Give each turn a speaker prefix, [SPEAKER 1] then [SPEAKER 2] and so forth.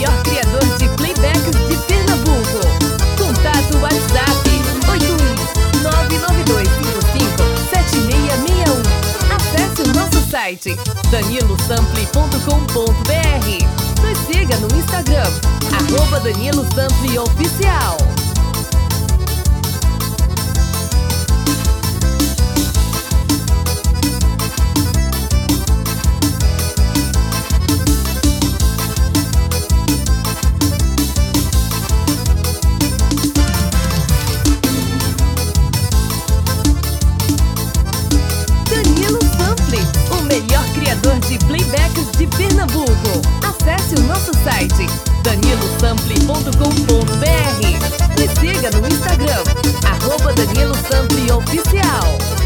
[SPEAKER 1] melhor criador de playbacks de Pernambuco. Contato WhatsApp 81992557661. Acesse o nosso site danilosample.com.br. Nos siga no Instagram @DaniloSampleOficial. Melhor criador de playbacks de Pernambuco. Acesse o nosso site danilosample.com.br. Nos siga no Instagram @DaniloSampleOficial.